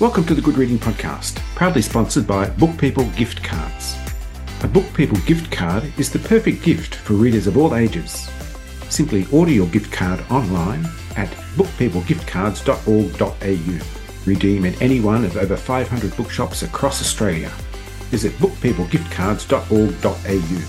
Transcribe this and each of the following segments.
Welcome to the Good Reading Podcast, proudly sponsored by Book People Gift Cards. A Book People gift card is the perfect gift for readers of all ages. Simply order your gift card online at bookpeoplegiftcards.org.au. Redeem at any one of over 500 bookshops across Australia. Visit bookpeoplegiftcards.org.au.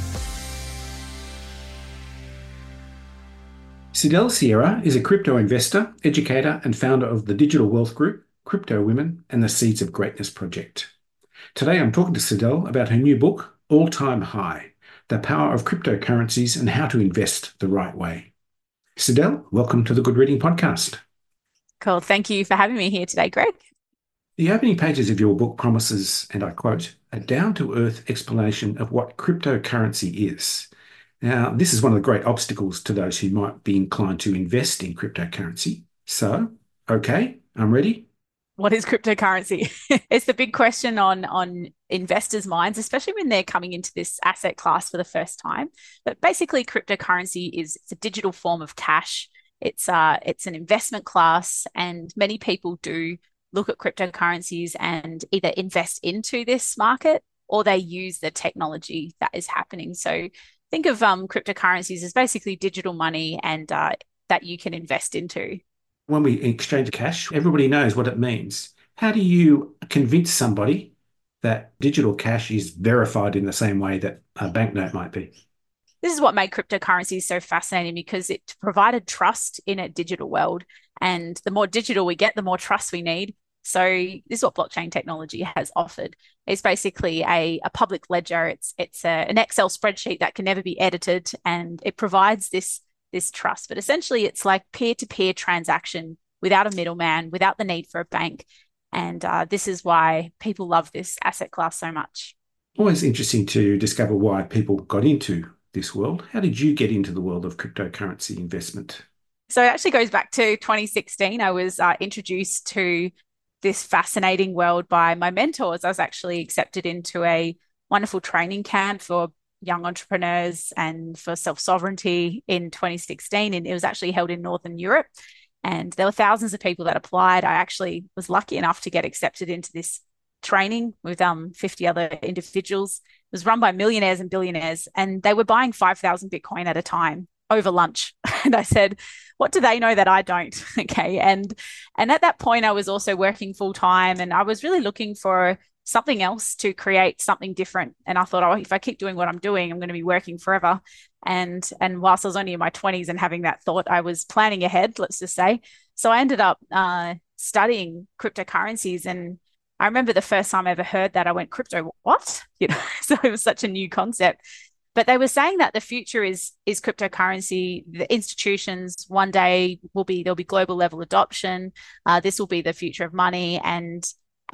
Sidel Sierra is a crypto investor, educator and founder of the Digital Wealth Group, Crypto Women and the Seeds of Greatness project. Today I'm talking to Sidel about her new book, All Time High, The Power of Cryptocurrencies and How to Invest the Right Way. Sidel, welcome to the Good Reading Podcast. Cool. Thank you for having me here today, Greg. The opening pages of your book promises, and I quote, a down-to-earth explanation of what cryptocurrency is. Now, this is one of the great obstacles to those who might be inclined to invest in cryptocurrency. So, okay, I'm ready. What is cryptocurrency? It's the big question on investors' minds, especially when they're coming into this asset class for the first time. But basically, cryptocurrency it's a digital form of cash. It's an investment class, and many people do look at cryptocurrencies and either invest into this market or they use the technology that is happening. So think of cryptocurrencies as basically digital money and that you can invest into. When we exchange cash, everybody knows what it means. How do you convince somebody that digital cash is verified in the same way that a banknote might be? This is what made cryptocurrencies so fascinating because it provided trust in a digital world. And the more digital we get, the more trust we need. So this is what blockchain technology has offered. It's basically a public ledger. It's an Excel spreadsheet that can never be edited, and it provides this trust. But essentially, it's like peer-to-peer transaction without a middleman, without the need for a bank. And this is why people love this asset class so much. Always interesting to discover why people got into this world. How did you get into the world of cryptocurrency investment? So it actually goes back to 2016. I was introduced to this fascinating world by my mentors. I was actually accepted into a wonderful training camp for young entrepreneurs and for self-sovereignty in 2016. And it was actually held in Northern Europe. And there were thousands of people that applied. I actually was lucky enough to get accepted into this training with 50 other individuals. It was run by millionaires and billionaires, and they were buying 5,000 Bitcoin at a time over lunch. And I said, what do they know that I don't? Okay. And at that point, I was also working full time, and I was really looking for something else to create something different. And I thought, oh, if I keep doing what I'm doing, I'm going to be working forever. And whilst I was only in my 20s and having that thought, I was planning ahead, let's just say. So I ended up studying cryptocurrencies. And I remember the first time I ever heard that, I went, crypto, what? So it was such a new concept. But they were saying that the future is cryptocurrency. The institutions one day there'll be global level adoption. This will be the future of money, and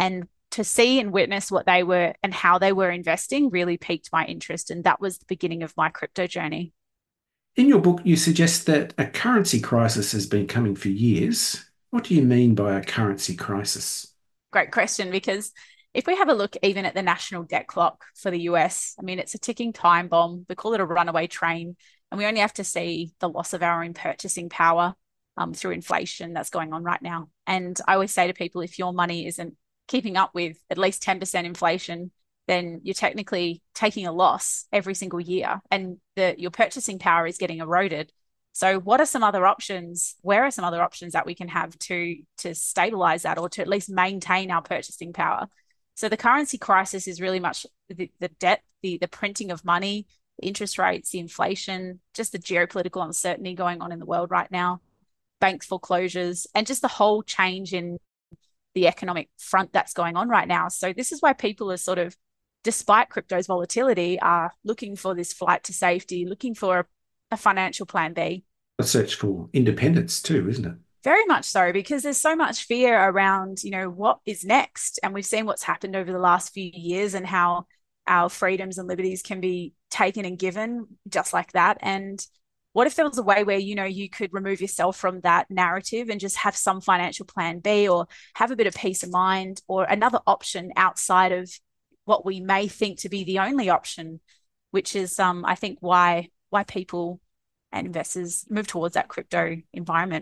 to see and witness what they were and how they were investing really piqued my interest, and that was the beginning of my crypto journey. In your book, you suggest that a currency crisis has been coming for years. What do you mean by a currency crisis? Great question, because if we have a look even at the national debt clock for the US, I mean, it's a ticking time bomb. We call it a runaway train, and we only have to see the loss of our own purchasing power through inflation that's going on right now. And I always say to people, if your money isn't keeping up with at least 10% inflation, then you're technically taking a loss every single year, and your purchasing power is getting eroded. So what are some other options? Where are some other options that we can have to stabilize that, or to at least maintain our purchasing power? So the currency crisis is really much the debt, the printing of money, the interest rates, the inflation, just the geopolitical uncertainty going on in the world right now, bank foreclosures, and just the whole change in the economic front that's going on right now. So this is why people are sort of, despite crypto's volatility, are looking for this flight to safety, looking for a financial plan B. A search for independence too, isn't it? Very much so, because there's so much fear around, what is next. And we've seen what's happened over the last few years and how our freedoms and liberties can be taken and given just like that. And what if there was a way where, you could remove yourself from that narrative and just have some financial plan B, or have a bit of peace of mind, or another option outside of what we may think to be the only option, which is, I think, why people and investors move towards that crypto environment.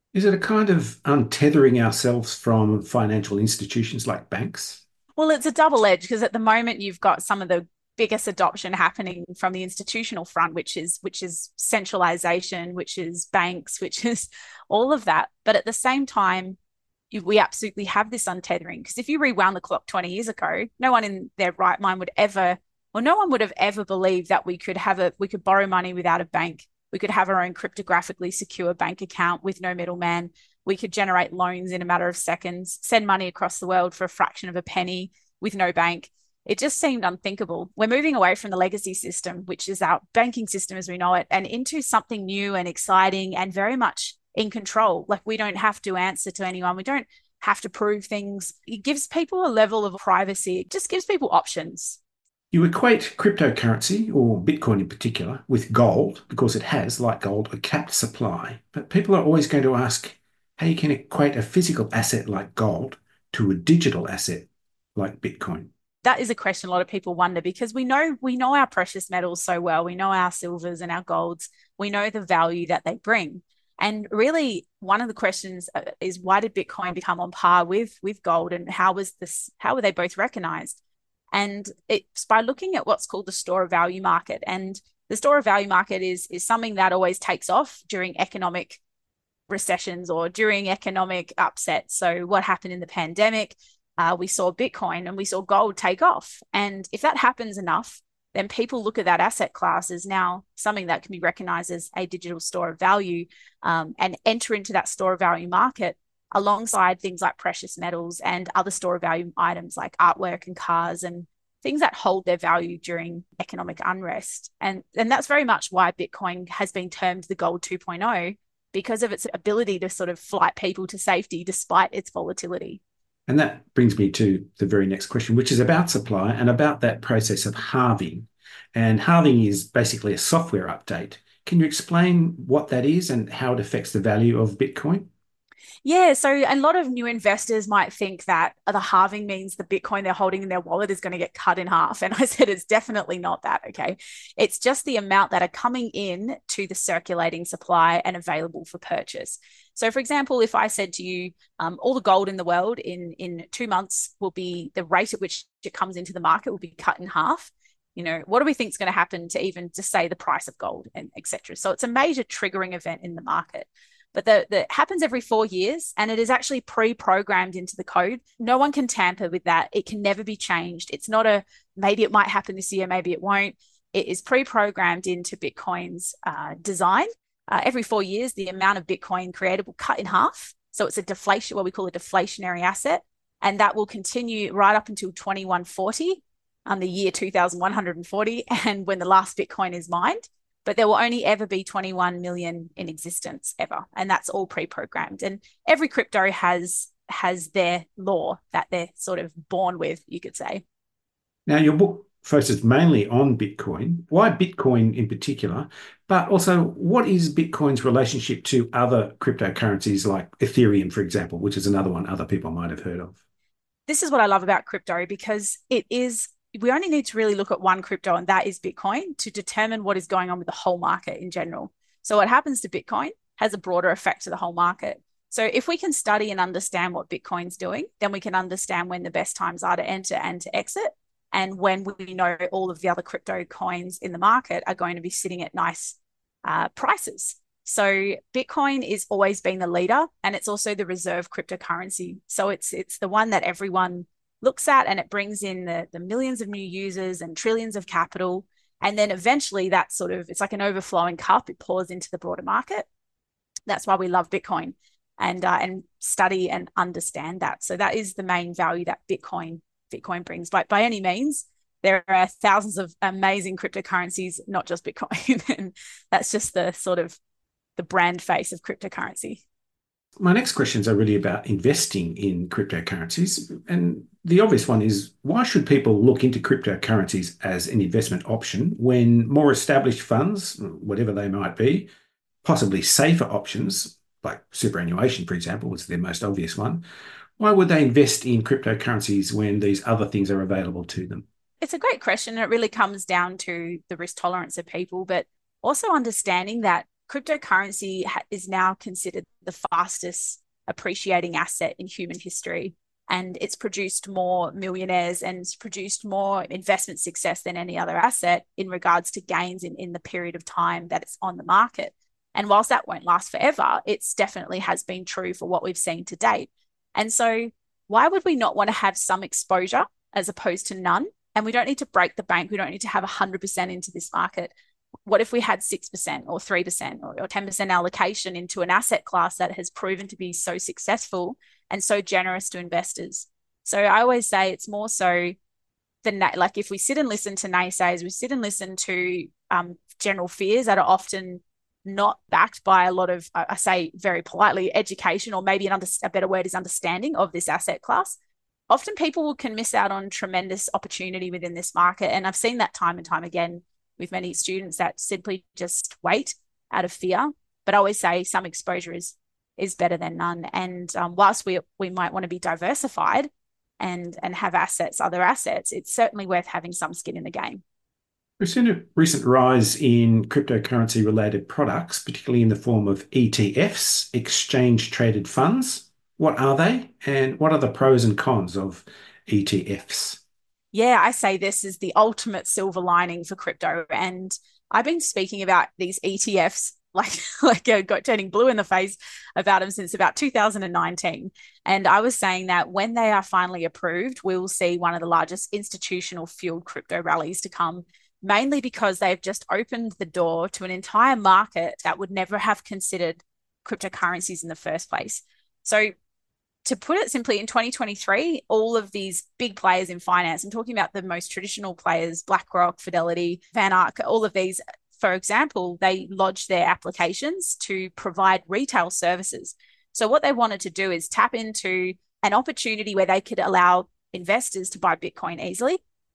Is it a kind of untethering ourselves from financial institutions like banks? Well, it's a double edge because at the moment you've got some of the biggest adoption happening from the institutional front, which is centralization, which is banks, which is all of that. But at the same time, we absolutely have this untethering because if you rewound the clock 20 years ago, no one in their right mind would ever, or no one would have ever believed that we could borrow money without a bank. We could have our own cryptographically secure bank account with no middleman. We could generate loans in a matter of seconds, send money across the world for a fraction of a penny with no bank. It just seemed unthinkable. We're moving away from the legacy system, which is our banking system as we know it, and into something new and exciting and very much in control. Like we don't have to answer to anyone. We don't have to prove things. It gives people a level of privacy. It just gives people options. You equate cryptocurrency, or Bitcoin in particular, with gold because it has, like gold, a capped supply. But people are always going to ask how you can equate a physical asset like gold to a digital asset like Bitcoin. That is a question a lot of people wonder because we know our precious metals so well. We know our silvers and our golds. We know the value that they bring. And really, one of the questions is why did Bitcoin become on par with gold, and how was this? How were they both recognized? And it's by looking at what's called the store of value market. And the store of value market is something that always takes off during economic recessions or during economic upsets. So what happened in the pandemic? We saw Bitcoin and we saw gold take off. And if that happens enough, then people look at that asset class as now something that can be recognized as a digital store of value, and enter into that store of value market alongside things like precious metals and other store of value items like artwork and cars and things that hold their value during economic unrest. And that's very much why Bitcoin has been termed the gold 2.0, because of its ability to sort of flight people to safety despite its volatility. And that brings me to the very next question, which is about supply and about that process of halving. And halving is basically a software update. Can you explain what that is and how it affects the value of Bitcoin? Yeah, so a lot of new investors might think that the halving means the Bitcoin they're holding in their wallet is going to get cut in half. And I said it's definitely not that, okay? It's just the amount that are coming in to the circulating supply and available for purchase. So, for example, if I said to you, all the gold in the world in 2 months will be the rate at which it comes into the market will be cut in half. What do we think is going to happen to even just say the price of gold and etc. So it's a major triggering event in the market. But that happens every 4 years, and it is actually pre-programmed into the code. No one can tamper with that. It can never be changed. It's not a maybe it might happen this year, maybe it won't. It is pre-programmed into Bitcoin's design. Every 4 years, the amount of Bitcoin created will cut in half. So it's a deflation, what we call a deflationary asset, and that will continue right up until 2140, the year 2140, and when the last Bitcoin is mined. But there will only ever be 21 million in existence ever, and that's all pre-programmed. And every crypto has their law that they're sort of born with, you could say. Now, your book focuses mainly on Bitcoin. Why Bitcoin in particular? But also, what is Bitcoin's relationship to other cryptocurrencies like Ethereum, for example, which is another one other people might have heard of? This is what I love about crypto because we only need to really look at one crypto, and that is Bitcoin, to determine what is going on with the whole market in general. So what happens to Bitcoin has a broader effect to the whole market. So if we can study and understand what Bitcoin's doing, then we can understand when the best times are to enter and to exit. And when we know all of the other crypto coins in the market are going to be sitting at nice prices. So Bitcoin is always been the leader, and it's also the reserve cryptocurrency. So it's the one that everyone looks at, and it brings in the millions of new users and trillions of capital. And then eventually that it's like an overflowing cup. It pours into the broader market. That's why we love Bitcoin and study and understand that. So that is the main value that Bitcoin brings. But by any means, there are thousands of amazing cryptocurrencies, not just Bitcoin. And that's just the sort of the brand face of cryptocurrency. My next questions are really about investing in cryptocurrencies. And the obvious one is why should people look into cryptocurrencies as an investment option when more established funds, whatever they might be, possibly safer options like superannuation, for example, was their most obvious one. Why would they invest in cryptocurrencies when these other things are available to them? It's a great question. It really comes down to the risk tolerance of people, but also understanding that cryptocurrency is now considered the fastest appreciating asset in human history. And it's produced more millionaires and it's produced more investment success than any other asset in regards to gains in the period of time that it's on the market. And whilst that won't last forever, it's definitely has been true for what we've seen to date. And so why would we not want to have some exposure as opposed to none? And we don't need to break the bank. We don't need to have 100% into this market. What if we had 6% or 3% or 10% allocation into an asset class that has proven to be so successful and so generous to investors? So I always say it's more so than that. Like if we sit and listen to naysayers, we sit and listen to general fears that are often not backed by a lot of, I say very politely, education, or maybe a better word is understanding of this asset class. Often people can miss out on tremendous opportunity within this market. And I've seen that time and time again with many students that simply just wait out of fear. But I always say some exposure is better than none. And whilst we might want to be diversified and have other assets, it's certainly worth having some skin in the game. We've seen a recent rise in cryptocurrency related products, particularly in the form of ETFs, exchange traded funds. What are they, and what are the pros and cons of ETFs? Yeah, I say this is the ultimate silver lining for crypto. And I've been speaking about these ETFs like got turning blue in the face about them since about 2019. And I was saying that when they are finally approved, we will see one of the largest institutional fueled crypto rallies to come, mainly because they've just opened the door to an entire market that would never have considered cryptocurrencies in the first place. So to put it simply, in 2023, all of these big players in finance, I'm talking about the most traditional players, BlackRock, Fidelity, Van Ark, all of these, for example, they lodged their applications to provide retail services. So what they wanted to do is tap into an opportunity where they could allow investors to buy Bitcoin easily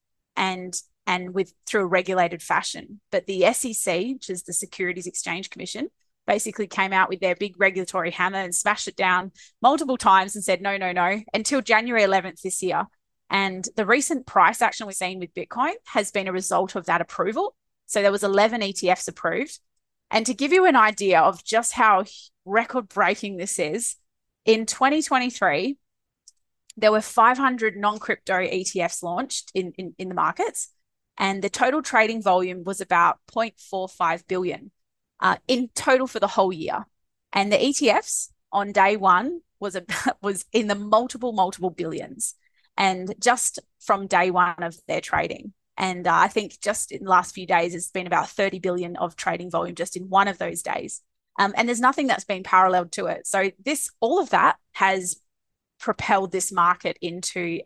and through a regulated fashion. But the SEC, which is the Securities Exchange Commission, basically came out with their big regulatory hammer and smashed it down multiple times and said, no, until January 11th this year. And the recent price action we've seen with Bitcoin has been a result of that approval. So there was 11 ETFs approved. And to give you an idea of just how record-breaking this is, in 2023, there were 500 non-crypto ETFs launched in the markets, and the total trading volume was about 0.45 billion. In total for the whole year. And the ETFs on day one was in the multiple billions, and just from day one of their trading. And I think just in the last few days, it's been about 30 billion of trading volume just in one of those days. And there's nothing that's been paralleled to it. So all of that has propelled this market into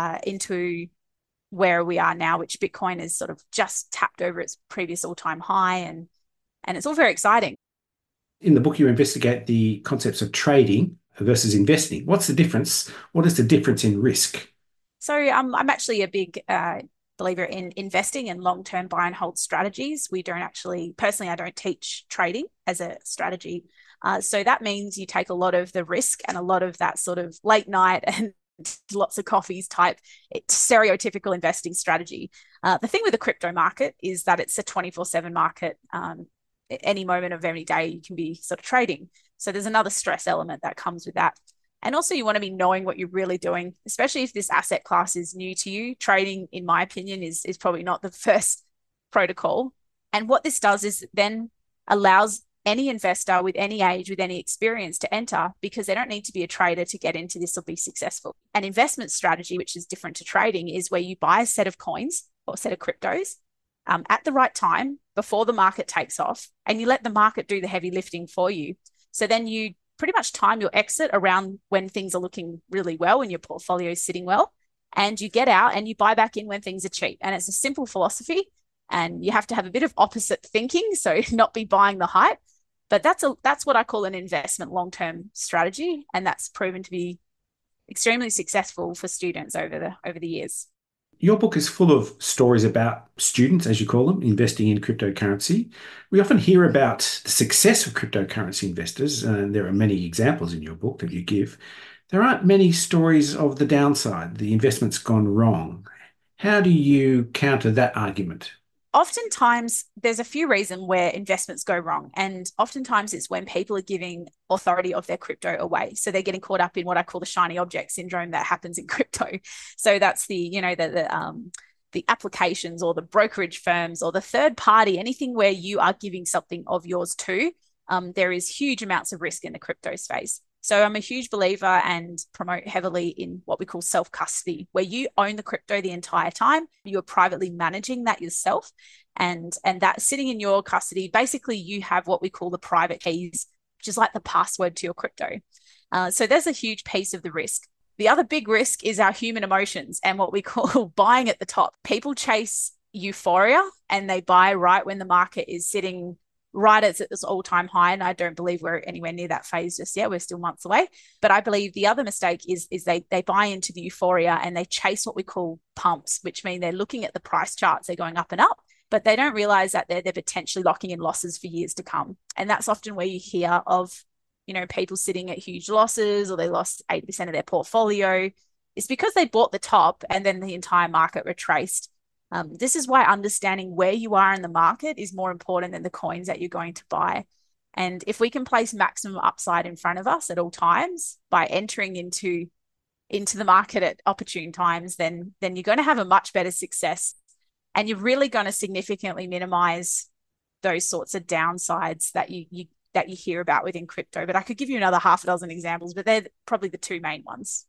where we are now, which Bitcoin is sort of just tapped over its previous all-time high, and it's all very exciting. In the book, you investigate the concepts of trading versus investing. What's the difference? What is the difference in risk? So I'm actually a big believer in investing and long-term buy and hold strategies. Personally, I don't teach trading as a strategy. So that means you take a lot of the risk and a lot of that sort of late night and lots of coffees type stereotypical investing strategy. The thing with the crypto market is that it's a 24/7 market. Any moment of every day you can be sort of trading. So there's another stress element that comes with that. And also you want to be knowing what you're really doing, especially if this asset class is new to you. Trading, in my opinion, is probably not the first protocol. And what this does is then allows any investor with any age, with any experience to enter, because they don't need to be a trader to get into this or be successful. An investment strategy, which is different to trading, is where you buy a set of coins or a set of cryptos at the right time before the market takes off, and you let the market do the heavy lifting for you. So then you pretty much time your exit around when things are looking really well and your portfolio is sitting well, and you get out and you buy back in when things are cheap. And it's a simple philosophy, and you have to have a bit of opposite thinking, so not be buying the hype. But that's what I call an investment long-term strategy, and that's proven to be extremely successful for students over the years. Your book is full of stories about students, as you call them, investing in cryptocurrency. We often hear about the success of cryptocurrency investors, and there are many examples in your book that you give. There aren't many stories of the downside, the investment's gone wrong. How do you counter that argument? Oftentimes there's a few reasons where investments go wrong. And oftentimes it's when people are giving authority of their crypto away. So they're getting caught up in what I call the shiny object syndrome that happens in crypto. So that's the applications or the brokerage firms or the third party, anything where you are giving something of yours to. There is huge amounts of risk in the crypto space. So I'm a huge believer and promote heavily in what we call self-custody, where you own the crypto the entire time. You're privately managing that yourself. And that sitting in your custody, basically you have what we call the private keys, which is like the password to your crypto. So there's a huge piece of the risk. The other big risk is our human emotions and what we call buying at the top. People chase euphoria and they buy right when the market is sitting right at its all-time high. And I don't believe we're anywhere near that phase just yet. We're still months away. But I believe the other mistake is they buy into the euphoria and they chase what we call pumps, which mean they're looking at the price charts, they're going up and up, but they don't realize that they're potentially locking in losses for years to come. And that's often where you hear of, people sitting at huge losses or they lost 80% of their portfolio. It's because they bought the top and then the entire market retraced. This is why understanding where you are in the market is more important than the coins that you're going to buy. And if we can place maximum upside in front of us at all times by entering into the market at opportune times, then you're going to have a much better success. And you're really going to significantly minimize those sorts of downsides that you hear about within crypto. But I could give you another half a dozen examples, but they're probably the two main ones.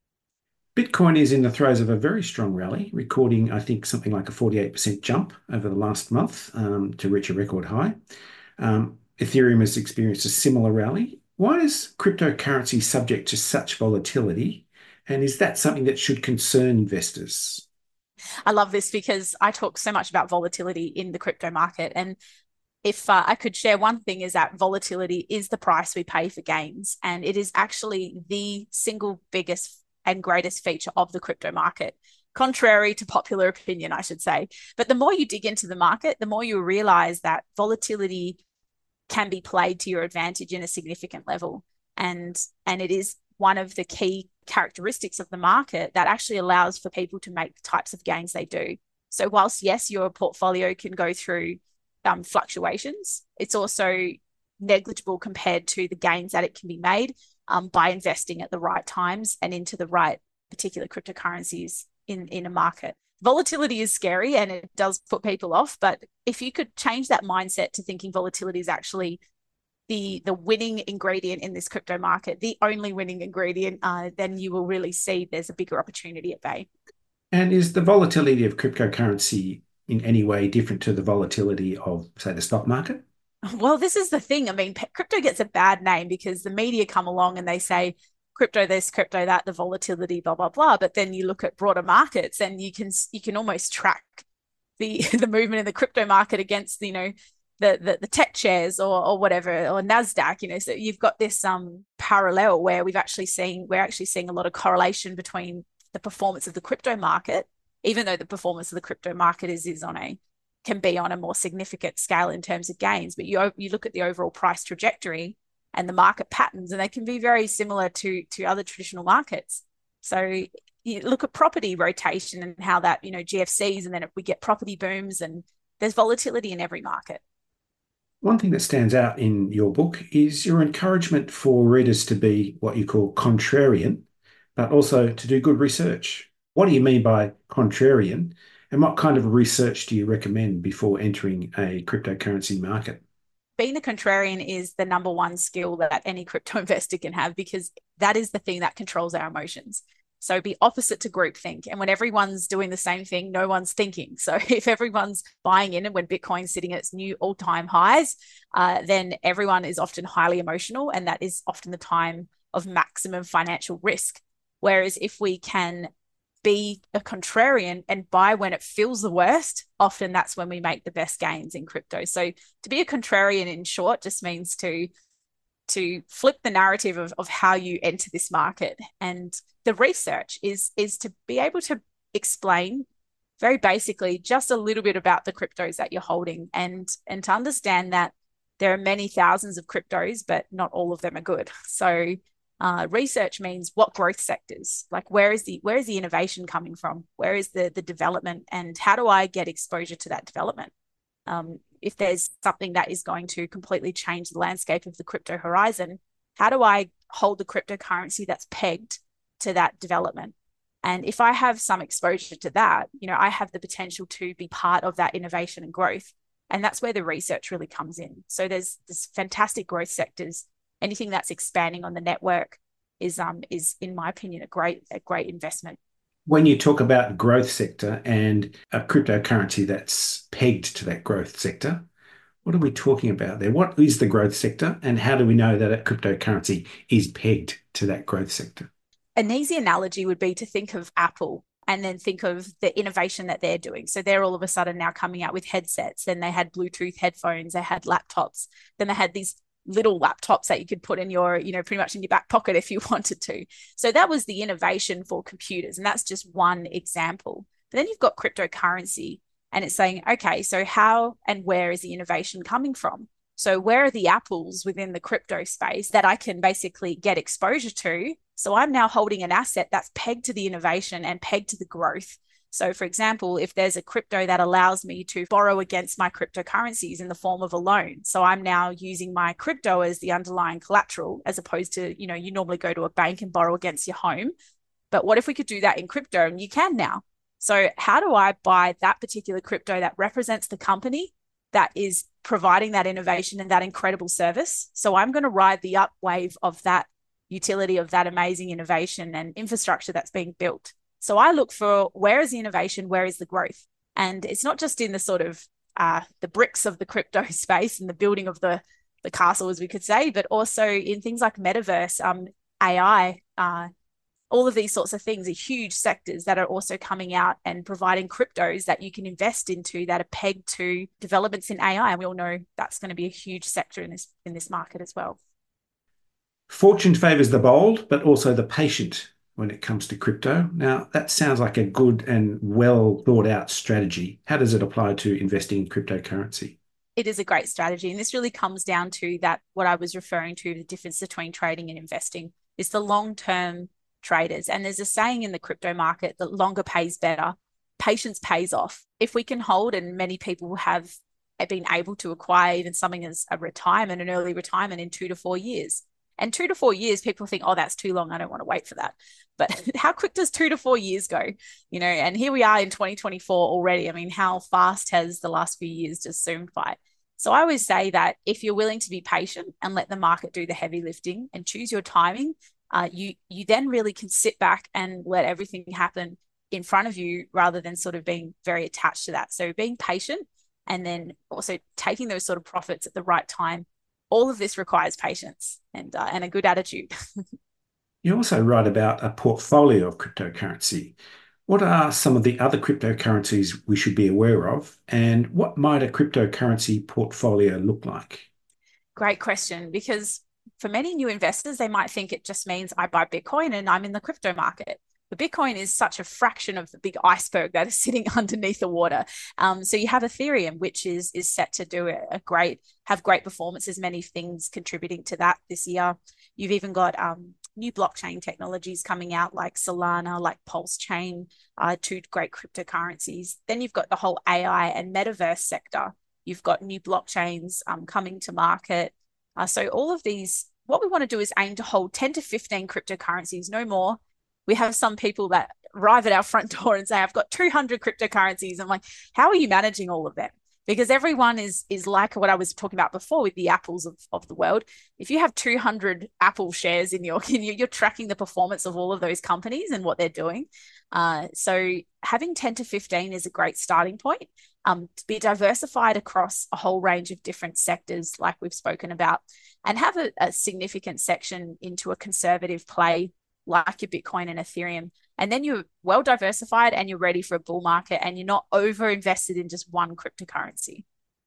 Bitcoin is in the throes of a very strong rally, recording, I think, something like a 48% jump over the last month to reach a record high. Ethereum has experienced a similar rally. Why is cryptocurrency subject to such volatility? And is that something that should concern investors? I love this because I talk so much about volatility in the crypto market. And if I could share one thing, is that volatility is the price we pay for gains. And it is actually the single biggest and greatest feature of the crypto market, contrary to popular opinion, I should say. But the more you dig into the market, the more you realize that volatility can be played to your advantage in a significant level. And it is one of the key characteristics of the market that actually allows for people to make the types of gains they do. So whilst, yes, your portfolio can go through fluctuations, it's also negligible compared to the gains that it can be made by investing at the right times and into the right particular cryptocurrencies in a market. Volatility is scary and it does put people off, but if you could change that mindset to thinking volatility is actually the winning ingredient in this crypto market, the only winning ingredient, then you will really see there's a bigger opportunity at bay. And is the volatility of cryptocurrency in any way different to the volatility of, say, the stock market? Well, this is the thing. I mean, crypto gets a bad name because the media come along and they say crypto this, crypto that, the volatility, blah, blah, blah. But then you look at broader markets and you can almost track the movement in the crypto market against, the tech shares or whatever, or NASDAQ, so you've got this parallel where we're actually seeing a lot of correlation between the performance of the crypto market, even though the performance of the crypto market can be on a more significant scale in terms of gains. But you look at the overall price trajectory and the market patterns, and they can be very similar to other traditional markets. So you look at property rotation and how that, GFCs, and then we get property booms, and there's volatility in every market. One thing that stands out in your book is your encouragement for readers to be what you call contrarian, but also to do good research. What do you mean by contrarian? And what kind of research do you recommend before entering a cryptocurrency market? Being a contrarian is the number one skill that any crypto investor can have, because that is the thing that controls our emotions. So be opposite to groupthink. And when everyone's doing the same thing, no one's thinking. So if everyone's buying in and when Bitcoin's sitting at its new all-time highs, then everyone is often highly emotional. And that is often the time of maximum financial risk. Whereas if we can be a contrarian and buy when it feels the worst, often that's when we make the best gains in crypto. So to be a contrarian, in short, just means to flip the narrative of how you enter this market. And the research is to be able to explain very basically just a little bit about the cryptos that you're holding, and to understand that there are many thousands of cryptos, but not all of them are good. So research means what growth sectors, like where is the innovation coming from? Where is the development, and how do I get exposure to that development? If there's something that is going to completely change the landscape of the crypto horizon, how do I hold the cryptocurrency that's pegged to that development? And if I have some exposure to that, I have the potential to be part of that innovation and growth. And that's where the research really comes in. So there's fantastic growth sectors. Anything that's expanding on the network is in my opinion, a great investment. When you talk about growth sector and a cryptocurrency that's pegged to that growth sector, what are we talking about there? What is the growth sector, and how do we know that a cryptocurrency is pegged to that growth sector? An easy analogy would be to think of Apple and then think of the innovation that they're doing. So they're all of a sudden now coming out with headsets. Then they had Bluetooth headphones, they had laptops, then they had these little laptops that you could put in your, pretty much in your back pocket if you wanted to. So that was the innovation for computers. And that's just one example. But then you've got cryptocurrency, and it's saying, okay, so how and where is the innovation coming from? So where are the apples within the crypto space that I can basically get exposure to? So I'm now holding an asset that's pegged to the innovation and pegged to the growth. So for example, if there's a crypto that allows me to borrow against my cryptocurrencies in the form of a loan. So I'm now using my crypto as the underlying collateral, as opposed to, you normally go to a bank and borrow against your home. But what if we could do that in crypto? And you can now. So how do I buy that particular crypto that represents the company that is providing that innovation and that incredible service? So I'm going to ride the up wave of that utility, of that amazing innovation and infrastructure that's being built. So I look for, where is the innovation, where is the growth? And it's not just in the sort of the bricks of the crypto space and the building of the castle, as we could say, but also in things like metaverse, AI, all of these sorts of things are huge sectors that are also coming out and providing cryptos that you can invest into that are pegged to developments in AI. And we all know that's going to be a huge sector in this market as well. Fortune favors the bold, but also the patient when it comes to crypto. Now, that sounds like a good and well thought out strategy. How does it apply to investing in cryptocurrency? It is a great strategy. And this really comes down to that, what I was referring to, the difference between trading and investing. It's the long-term traders. And there's a saying in the crypto market that longer pays better. Patience pays off. If we can hold, and many people have been able to acquire even something as a retirement, an early retirement in 2 to 4 years. And 2 to 4 years, people think, oh, that's too long. I don't want to wait for that. But how quick does 2 to 4 years go? And here we are in 2024 already. I mean, how fast has the last few years just zoomed by? So I always say that if you're willing to be patient and let the market do the heavy lifting and choose your timing, you then really can sit back and let everything happen in front of you, rather than sort of being very attached to that. So being patient, and then also taking those sort of profits at the right time. All of this requires patience and a good attitude. You also write about a portfolio of cryptocurrency. What are some of the other cryptocurrencies we should be aware of, and what might a cryptocurrency portfolio look like? Great question, because for many new investors, they might think it just means I buy Bitcoin and I'm in the crypto market. But Bitcoin is such a fraction of the big iceberg that is sitting underneath the water. So you have Ethereum, which is set to do have great performances, many things contributing to that this year. You've even got new blockchain technologies coming out like Solana, like Pulse Chain, two great cryptocurrencies. Then you've got the whole AI and metaverse sector. You've got new blockchains coming to market. So all of these, what we want to do is aim to hold 10 to 15 cryptocurrencies, no more. We have some people that arrive at our front door and say, I've got 200 cryptocurrencies. I'm like, how are you managing all of them? Because everyone is like what I was talking about before with the apples of the world. If you have 200 Apple shares in you're tracking the performance of all of those companies and what they're doing. So having 10 to 15 is a great starting point. To be diversified across a whole range of different sectors, like we've spoken about, and have a significant section into a conservative play like your Bitcoin and Ethereum. And then you're well diversified and you're ready for a bull market, and you're not over invested in just one cryptocurrency.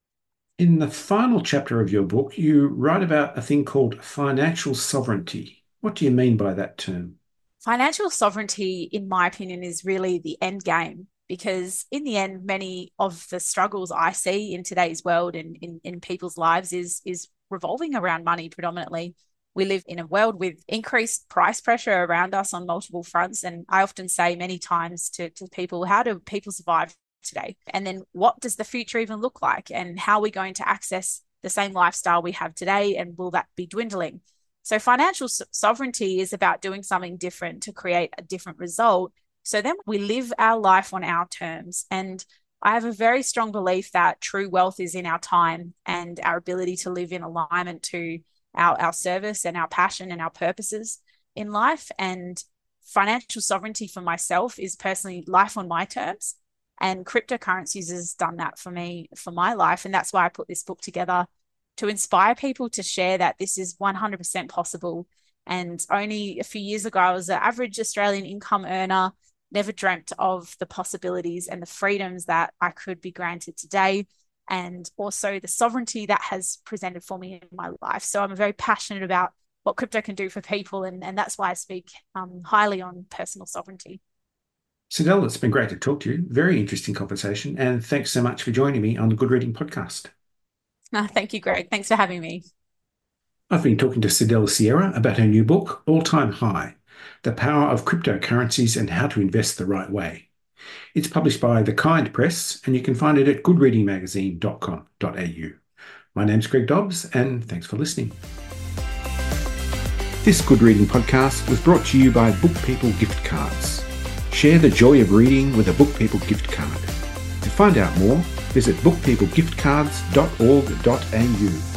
In the final chapter of your book, you write about a thing called financial sovereignty. What do you mean by that term? Financial sovereignty, in my opinion, is really the end game, because in the end, many of the struggles I see in today's world and in people's lives is revolving around money predominantly. We live in a world with increased price pressure around us on multiple fronts. And I often say many times to people, how do people survive today? And then what does the future even look like? And how are we going to access the same lifestyle we have today? And will that be dwindling? So financial sovereignty is about doing something different to create a different result. So then we live our life on our terms. And I have a very strong belief that true wealth is in our time and our ability to live in alignment to our service and our passion and our purposes in life. And financial sovereignty for myself is personally life on my terms. And cryptocurrencies has done that for me, for my life. And that's why I put this book together, to inspire people to share that this is 100% possible. And only a few years ago, I was an average Australian income earner, never dreamt of the possibilities and the freedoms that I could be granted today, and also the sovereignty that has presented for me in my life. So I'm very passionate about what crypto can do for people, and that's why I speak highly on personal sovereignty. Sidel, it's been great to talk to you. Very interesting conversation, and thanks so much for joining me on the Good Reading Podcast. Thank you, Greg. Thanks for having me. I've been talking to Sidel Sierra about her new book, All Time High: The Power of Cryptocurrencies and How to Invest the Right Way. It's published by The Kind Press, and you can find it at goodreadingmagazine.com.au. My name's Greg Dobbs, and thanks for listening. This Good Reading Podcast was brought to you by Book People Gift Cards. Share the joy of reading with a Book People gift card. To find out more, visit bookpeoplegiftcards.org.au.